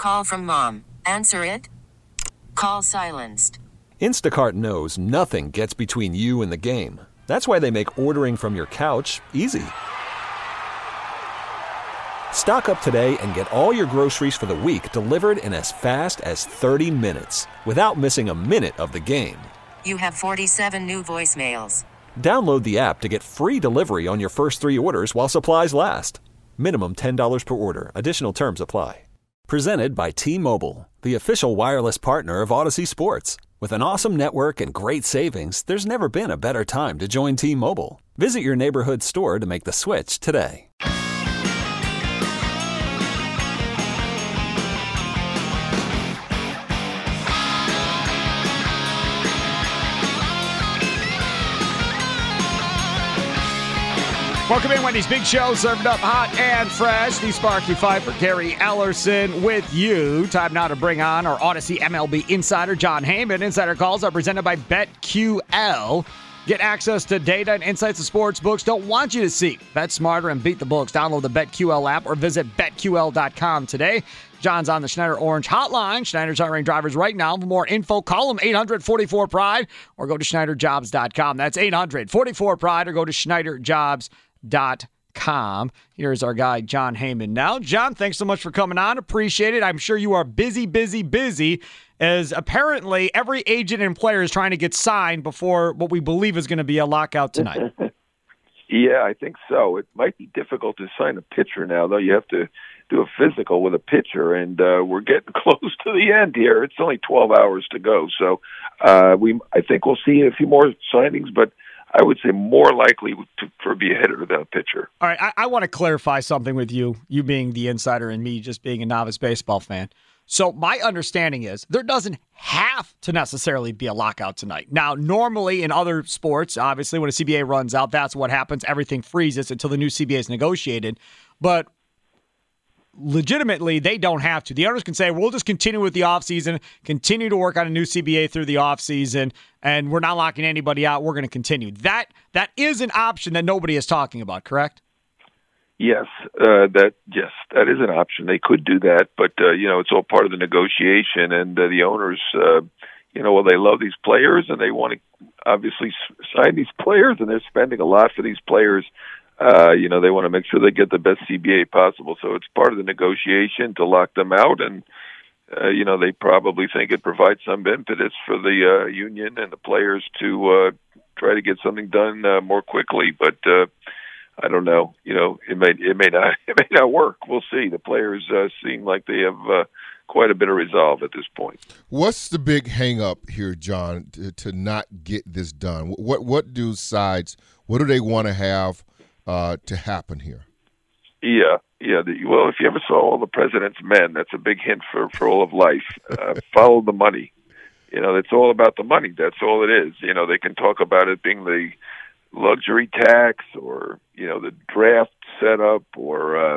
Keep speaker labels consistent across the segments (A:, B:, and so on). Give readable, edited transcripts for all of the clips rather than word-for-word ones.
A: Call from mom. Answer it. Call silenced.
B: Instacart knows nothing gets between you and the game. That's why they make ordering from your couch easy. Stock up today and get all your groceries for the week delivered in as fast as 30 minutes without missing a minute of the game.
A: You have 47 new voicemails.
B: Download the app to get free delivery on your first 3 orders while supplies last. Minimum $10 per order. Additional terms apply. Presented by T-Mobile, the official wireless partner of Odyssey Sports. With an awesome network and great savings, there's never been a better time to join T-Mobile. Visit your neighborhood store to make the switch today.
C: Welcome in, Wendy's Big Show, served up hot and fresh. The Sparky Pfeiffer, Gary Ellerson with you. Time now to bring on our Odyssey MLB insider, Jon Heyman. Insider calls are presented by BetQL. Get access to data and insights the sports books don't want you to see. Bet smarter and beat the books. Download the BetQL app or visit BetQL.com today. John's on the Schneider Orange hotline. Schneider's hiring drivers right now. For more info, call them 844-PRIDE or go to SchneiderJobs.com. That's 844-PRIDE or go to SchneiderJobs.com. Here's our guy, Jon Heyman. Now, John, thanks so much for coming on. Appreciate it. I'm sure you are busy, as apparently every agent and player is trying to get signed before what we believe is going to be a lockout tonight.
D: Yeah, I think so. It might be difficult to sign a pitcher now, though. You have to do a physical with a pitcher, and we're getting close to the end here. It's only 12 hours to go, so I think we'll see a few more signings, but I would say more likely for be a hitter than a pitcher.
C: All right, I want to clarify something with you being the insider and me just being a novice baseball fan. So my understanding is there doesn't have to necessarily be a lockout tonight. Now, normally in other sports, obviously when a CBA runs out, that's what happens. Everything freezes until the new CBA is negotiated. But legitimately, they don't have to. The owners can say, we'll just continue with the offseason, continue to work on a new CBA through the offseason, and we're not locking anybody out. We're going to continue. That is an option that nobody is talking about, correct?
D: Yes, that is an option. They could do that, but it's all part of the negotiation, and the owners, they love these players, and they want to obviously sign these players, and they're spending a lot for these players. They want to make sure they get the best CBA possible, so it's part of the negotiation to lock them out, and they probably think it provides some impetus for the union and the players to try to get something done more quickly, but. I don't know. It may not work. We'll see. The players seem like they have quite a bit of resolve at this point.
E: What's the big hang-up here, John, to not get this done? What do sides? What do they want to have to happen here?
D: Yeah. Well, if you ever saw All the President's Men, that's a big hint for all of life. Follow the money. It's all about the money. That's all it is. They can talk about it being the luxury tax or the draft setup or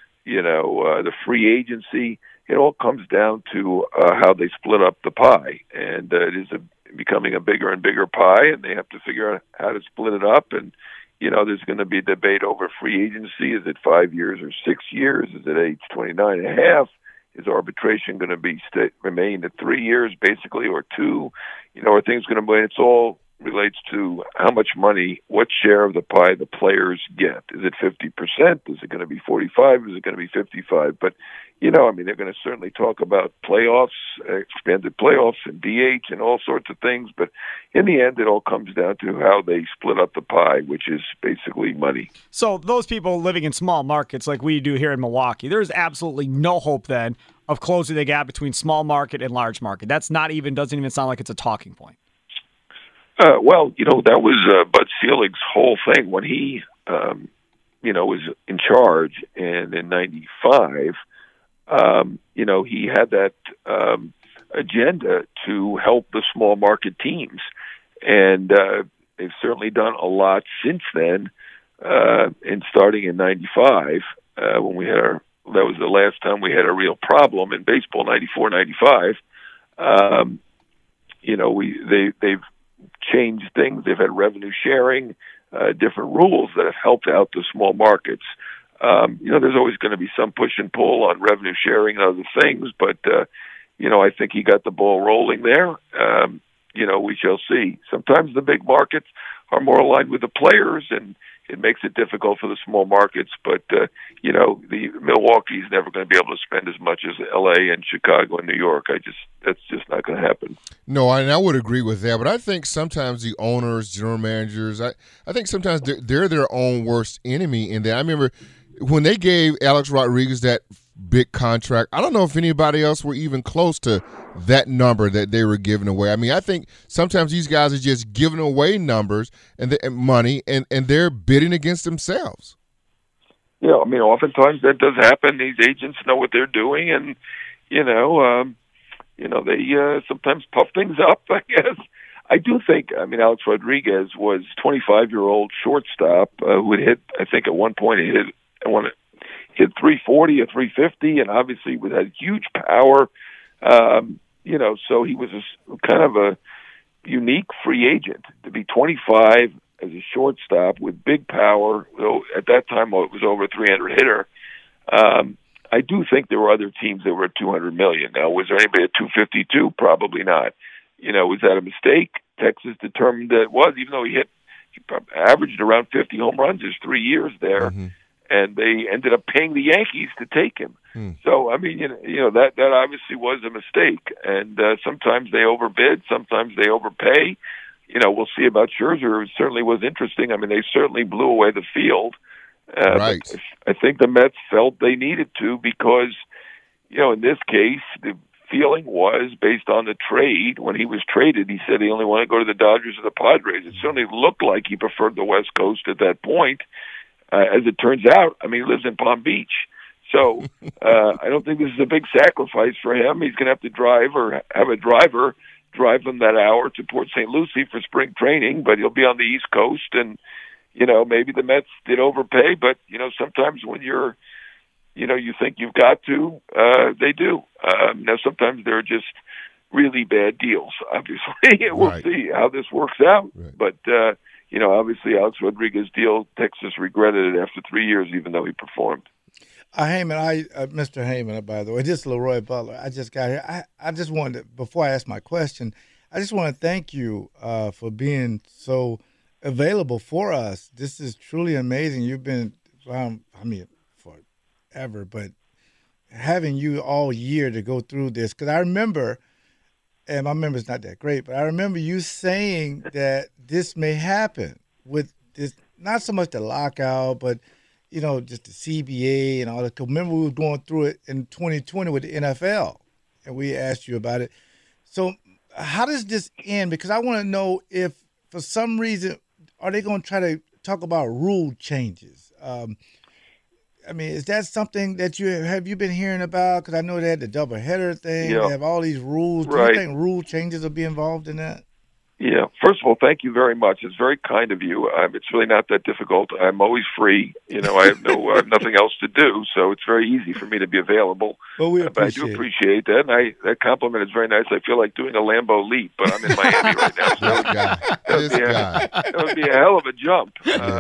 D: the free agency. It all comes down to how they split up the pie, and it is becoming a bigger and bigger pie, and they have to figure out how to split it up. And there's going to be a debate over free agency. Is it 5 years or 6 years? Is it age 29 and a half? Is arbitration going to remain at 3 years basically, or 2? Are things going to be? It's all relates to how much money, what share of the pie the players get. Is it 50%? Is it going to be 45? Is it going to be 55? But, they're going to certainly talk about playoffs, expanded playoffs and DH and all sorts of things. But in the end, it all comes down to how they split up the pie, which is basically money.
C: So those people living in small markets like we do here in Milwaukee, there's absolutely no hope then of closing the gap between small market and large market. That's doesn't even sound like it's a talking point.
D: That was Bud Selig's whole thing when he, was in charge, and in '95, he had that agenda to help the small market teams, and they've certainly done a lot since then. And starting in '95, when that was the last time we had a real problem in baseball, '94, '95. They've changed things. They've had revenue sharing, different rules that have helped out the small markets. There's always going to be some push and pull on revenue sharing and other things, but, I think he got the ball rolling there. We shall see. Sometimes the big markets are more aligned with the players, and it makes it difficult for the small markets. But, the Milwaukee's never going to be able to spend as much as L.A. and Chicago and New York. That's just not going to happen.
E: No, and I would agree with that. But I think sometimes the owners, general managers, I think sometimes they're their own worst enemy in that. I remember when they gave Alex Rodriguez that big contract, I don't know if anybody else were even close to that number that they were giving away. I mean, I think sometimes these guys are just giving away numbers and money, and they're bidding against themselves.
D: Yeah, I mean, oftentimes that does happen. These agents know what they're doing, and they sometimes puff things up, I guess. I do think, Alex Rodriguez was 25-year-old shortstop who had hit, I think at one point he hit 340 or 350, and obviously had huge power. So he was kind of a unique free agent to be 25 as a shortstop with big power. At that time, it was over a 300 hitter. I do think there were other teams that were at $200 million. Now, was there anybody at 252? Probably not. Was that a mistake? Texas determined that it was, even though he averaged around 50 home runs his 3 years there. Mm-hmm. And they ended up paying the Yankees to take him. So, that obviously was a mistake. And sometimes they overbid, sometimes they overpay. We'll see about Scherzer. It certainly was interesting. They certainly blew away the field.
E: Right.
D: I think the Mets felt they needed to because, in this case, the feeling was based on the trade. When he was traded, he said he only wanted to go to the Dodgers or the Padres. It certainly looked like he preferred the West Coast at that point. As it turns out, he lives in Palm Beach. So I don't think this is a big sacrifice for him. He's going to have to drive or have a driver drive him that hour to Port St. Lucie for spring training, but he'll be on the East Coast. And, maybe the Mets did overpay, but, sometimes when you think you've got to, they do. Now, sometimes they're just really bad deals, obviously. We'll see how this works out. Right. But, obviously Alex Rodriguez deal, Texas regretted it after 3 years, even though he performed.
F: Mr. Heyman, by the way, this is Leroy Butler. I just got here. I just wanted to, before I ask my question, I just want to thank you for being so available for us. This is truly amazing. You've been, forever, but having you all year to go through this, because I remember, and my memory's not that great, but I remember you saying that this may happen with this, not so much the lockout, but, just the CBA and all that. Remember, we were going through it in 2020 with the NFL, and we asked you about it. So how does this end? Because I want to know if, for some reason, are they going to try to talk about rule changes? Is that something that you been hearing about? Because I know they had the doubleheader thing. Yeah. They have all these rules. Do you think rule changes will be involved in that?
D: Yeah. First of all, thank you very much. It's very kind of you. It's really not that difficult. I'm always free. I have nothing else to do, so it's very easy for me to be available.
F: Well,
D: but I do appreciate that, and that compliment is very nice. I feel like doing a Lambeau leap, but I'm in Miami right now. So that would be a hell of a jump.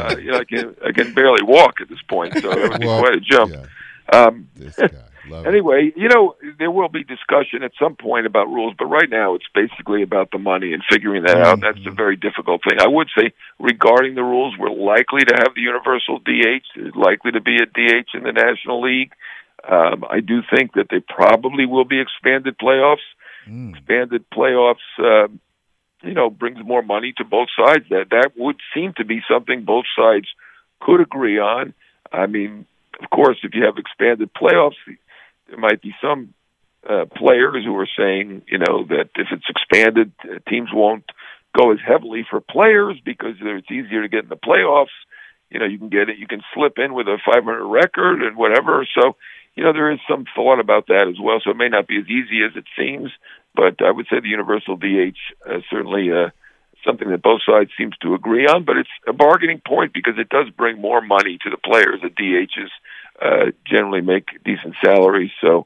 D: I can barely walk at this point, so that would be quite a jump.
E: Yeah. This guy.
D: Anyway, there will be discussion at some point about rules, but right now it's basically about the money and figuring that out. That's a very difficult thing. I would say regarding the rules, we're likely to have the universal DH. There's likely to be a DH in the National League. I do think that they probably will be expanded playoffs. Expanded playoffs, brings more money to both sides. That would seem to be something both sides could agree on. Of course, if you have expanded playoffs, there might be some players who are saying, that if it's expanded, teams won't go as heavily for players because it's easier to get in the playoffs. You can get it. You can slip in with a 500 record and whatever. So, there is some thought about that as well. So it may not be as easy as it seems, but I would say the universal DH certainly something that both sides seems to agree on. But it's a bargaining point because it does bring more money to the players. The DHs generally make decent salaries. So,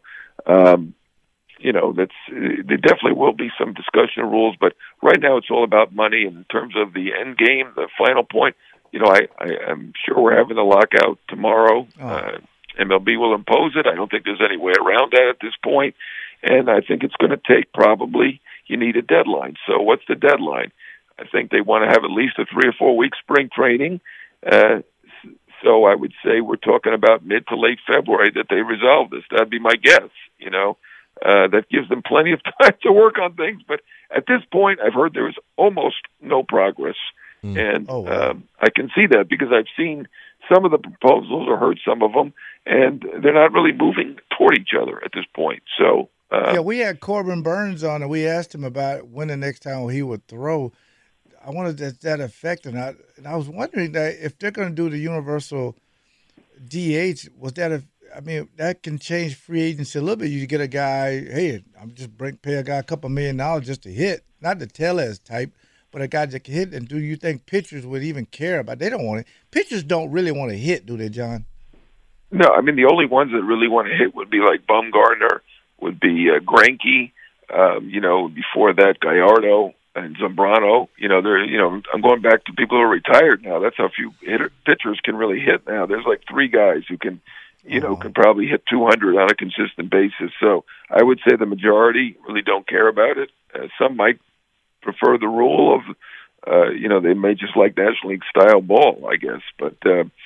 D: there definitely will be some discussion of rules, but right now it's all about money. In terms of the end game, the final point, I'm sure we're having a lockout tomorrow.
F: Oh.
D: MLB will impose it. I don't think there's any way around that at this point. And I think it's going to take probably, you need a deadline. So what's the deadline? I think they want to have at least a 3 or 4 week spring training. So I would say we're talking about mid to late February that they resolve this. That'd be my guess, That gives them plenty of time to work on things. But at this point, I've heard there is almost no progress. And I can see that because I've seen some of the proposals or heard some of them, and they're not really moving toward each other at this point. So
F: we had Corbin Burns on, and we asked him about when the next time he would throw. I wondered if that affect or not. And I was wondering that if they're going to do the universal DH, that can change free agency a little bit. You get a guy, hey, I'm just pay a guy a couple $1 million just to hit, not the Tellez type, but a guy that can hit. And do you think pitchers would even care about? They don't want it. Pitchers don't really want to hit, do they, John?
D: No, I mean the only ones that really want to hit would be like Bumgarner, would be Greinke. Before that, Gallardo and Zambrano. I'm going back to people who are retired now. That's how few pitchers can really hit now. There's like 3 guys who can, can probably hit 200 on a consistent basis. So I would say the majority really don't care about it. Some might prefer the rule of, they may just like National League style ball, I guess. But,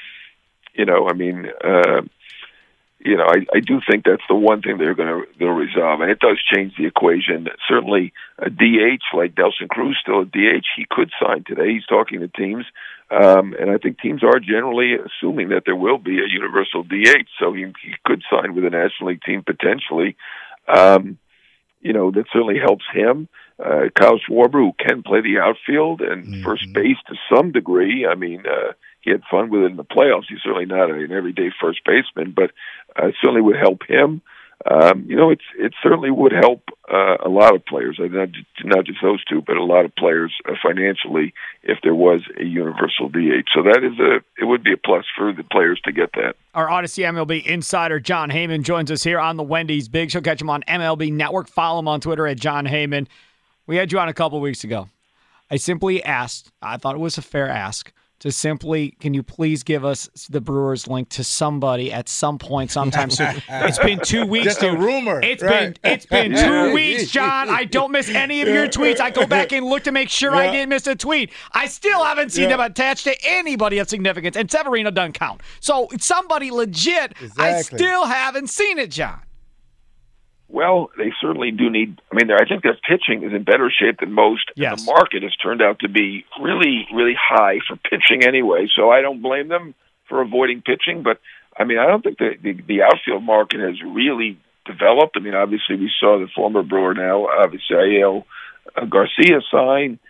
D: I do think that's the one thing they'll resolve, and it does change the equation. Certainly, a DH like Nelson Cruz, still a DH, he could sign today. He's talking to teams, and I think teams are generally assuming that there will be a universal DH, so he could sign with a National League team potentially. That certainly helps him. Kyle Schwarber, who can play the outfield and first base to some degree. I mean, he had fun with it in the playoffs. He's certainly not an everyday first baseman, but it certainly would help him. It certainly would help a lot of players, not just those two, but a lot of players financially if there was a universal DH. So it would be a plus for the players to get that.
C: Our Odyssey MLB insider Jon Heyman joins us here on the Wendy's Big Show. Catch him on MLB Network. Follow him on Twitter at Jon Heyman. We had you on a couple weeks ago. I simply asked, I thought it was a fair ask, to simply, can you please give us the Brewers link to somebody at some point, sometime soon? It's been 2 weeks.
F: Just a rumor.
C: It's been 2 weeks, John. I don't miss any of your tweets. I go back and look to make sure I didn't miss a tweet. I still haven't seen them attached to anybody of significance, and Severino doesn't count. So it's somebody legit.
F: Exactly.
C: I still haven't seen it, John.
D: Well, they certainly do need. I mean, I think their pitching is in better shape than most.
C: Yes.
D: And the market has turned out to be really, really high for pitching anyway. So I don't blame them for avoiding pitching. But I mean, I don't think the outfield market has really developed. I mean, obviously we saw the former Brewer now, obviously Aiel Garcia sign.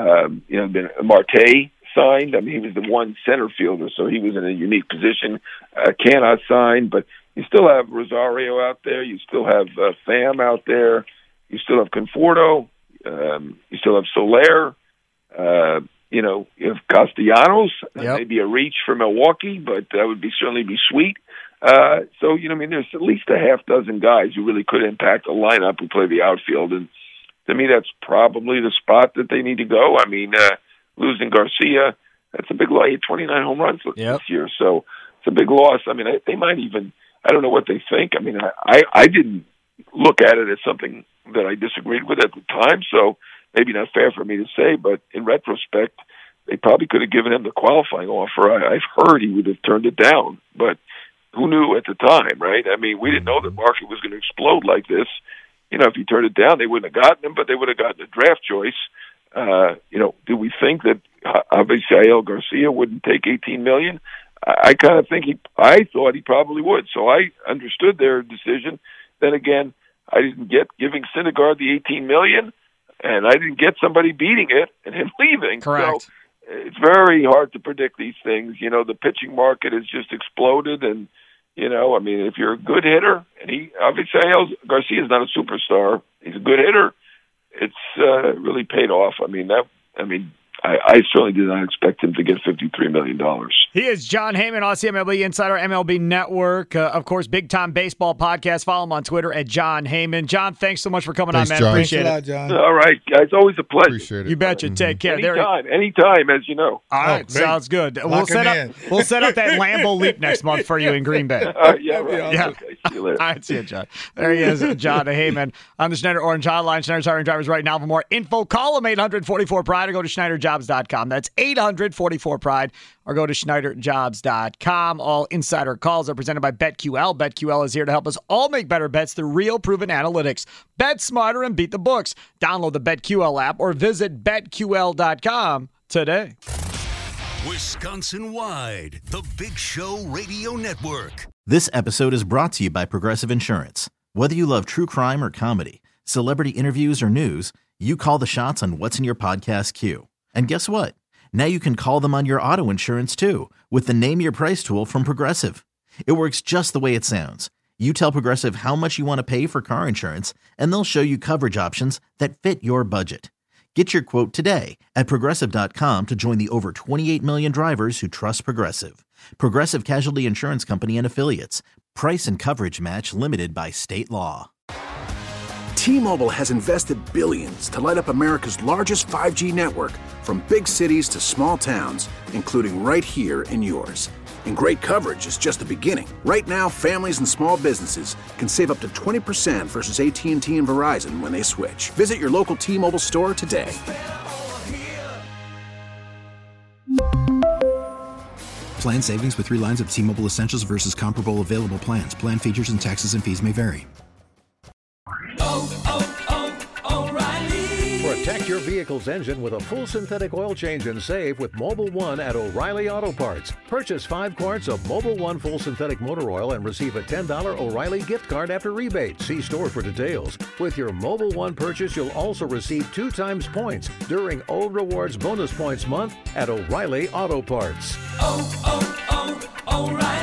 D: Marte signed. I mean, he was the one center fielder, so he was in a unique position. Cannot sign, but you still have Rosario out there. You still have Pham out there. You still have Conforto. You still have Soler. You have Castellanos.
C: Yep.
D: Maybe a reach for Milwaukee, but that would certainly be sweet. There's at least a half dozen guys who really could impact the lineup who play the outfield. And to me, that's probably the spot that they need to go. I mean, losing Garcia, that's a big loss. He had 29 home runs this year, so it's a big loss. I mean, they might even, I don't know what they think. I mean, I didn't look at it as something that I disagreed with at the time, so maybe not fair for me to say, but in retrospect, they probably could have given him the qualifying offer. I've heard he would have turned it down, but who knew at the time, right? I mean, we didn't know the market was going to explode like this. If he turned it down, they wouldn't have gotten him, but they would have gotten a draft choice. Do we think that obviously Aiel Garcia wouldn't take $18 million? I kind of think I thought he probably would. So I understood their decision. Then again, I didn't get giving Syndergaard the $18 million, and I didn't get somebody beating it and him leaving.
C: Correct.
D: So it's very hard to predict these things. The pitching market has just exploded, and I mean, if you're a good hitter, and obviously Aiel Garcia is not a superstar, he's a good hitter. It's really paid off. I mean, I certainly did not expect him to get $53 million.
C: He is Jon Heyman, Aussie MLB Insider, MLB Network. Of course, Big Time Baseball Podcast. Follow him on Twitter at Jon Heyman. John, thanks so much for coming on, man.
E: John.
C: Appreciate
F: Thanks
C: it.
F: a lot, John.
D: All right, guys. Always a pleasure.
E: Appreciate it.
C: You betcha. Take care.
D: Anytime, as you know.
C: All right,
F: great.
C: sounds good.
F: Lock him in.
C: We'll set up that Lambeau Leap next month for you in Green Bay.
D: Yeah, right.
C: Yeah.
D: Okay, see you later.
C: All right, see you, John. There he is, Jon Heyman on the Schneider Orange Hotline. Schneider's hiring drivers right now. For more info, call them 844-PRIDE or go to SchneiderJobs.com. That's 844-PRIDE or go to SchneiderJobs.com. All insider calls are presented by BetQL. BetQL is here to help us all make better bets through real proven analytics. Bet smarter and beat the books. Download the BetQL app or visit BetQL.com today.
G: Wisconsin-wide, the Big Show Radio Network.
H: This episode is brought to you by Progressive Insurance. Whether you love true crime or comedy, celebrity interviews or news, you call the shots on what's in your podcast queue. And guess what? Now you can call them on your auto insurance too with the Name Your Price tool from Progressive. It works just the way it sounds. You tell Progressive how much you want to pay for car insurance, and they'll show you coverage options that fit your budget. Get your quote today at Progressive.com to join the over 28 million drivers who trust Progressive. Progressive Casualty Insurance Company and Affiliates. Price and coverage match limited by state law.
I: T-Mobile has invested billions to light up America's largest 5G network, from big cities to small towns, including right here in yours. And great coverage is just the beginning. Right now, families and small businesses can save up to 20% versus AT&T and Verizon when they switch. Visit your local T-Mobile store today.
J: Plan savings with 3 lines of T-Mobile Essentials versus comparable available plans. Plan features and taxes and fees may vary.
K: Protect your vehicle's engine with a full synthetic oil change and save with Mobil 1 at O'Reilly Auto Parts. Purchase 5 quarts of Mobil 1 full synthetic motor oil and receive a $10 O'Reilly gift card after rebate. See store for details. With your Mobil 1 purchase, you'll also receive 2 times points during O Rewards Bonus Points Month at O'Reilly Auto Parts.
L: O'Reilly.